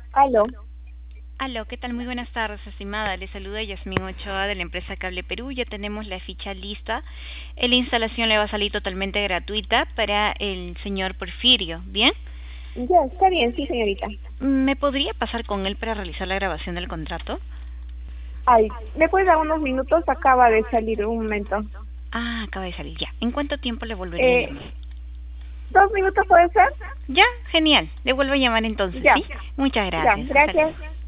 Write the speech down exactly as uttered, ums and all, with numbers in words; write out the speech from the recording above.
Aló. Aló, ¿qué tal? Muy buenas tardes, estimada. Le saluda Yasmín Ochoa de la empresa Cable Perú. Ya tenemos la ficha lista. Eh, La instalación le va a salir totalmente gratuita para el señor Porfirio. ¿Bien? Ya, está bien, sí, señorita. ¿Me podría pasar con él para realizar la grabación del contrato? Ay, ¿me puede dar unos minutos? Acaba de salir un momento. Ah, acaba de salir ya. ¿En cuánto tiempo le volvería a Eh, llamar? ¿Dos minutos puede ser? Ya, genial. Le vuelvo a llamar entonces, Ya, ¿sí? Muchas ya, gracias. Hasta gracias. luego.